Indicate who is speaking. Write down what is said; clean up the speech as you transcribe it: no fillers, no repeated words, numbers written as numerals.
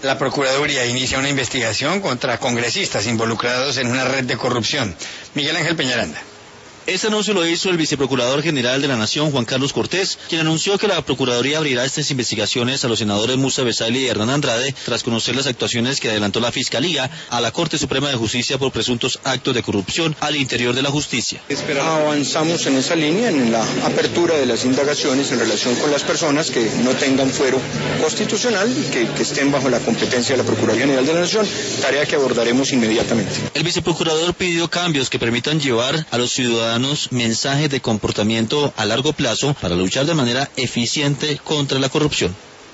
Speaker 1: La Procuraduría inicia una investigación contra congresistas involucrados en una red de corrupción. Miguel Ángel Peñaranda.
Speaker 2: Este anuncio lo hizo el viceprocurador general de la Nación, Juan Carlos Cortés, quien anunció que la Procuraduría abrirá estas investigaciones a los senadores Musa Besaili y Hernán Andrade tras conocer las actuaciones que adelantó la Fiscalía a la Corte Suprema de Justicia por presuntos actos de corrupción al interior de la justicia.
Speaker 3: Avanzamos en esa línea, en la apertura de las indagaciones en relación con las personas que no tengan fuero constitucional y que estén bajo la competencia de la Procuraduría General de la Nación, tarea que abordaremos inmediatamente.
Speaker 2: El viceprocurador pidió cambios que permitan llevar a los ciudadanos mensajes de comportamiento a largo plazo para luchar de manera eficiente contra la corrupción.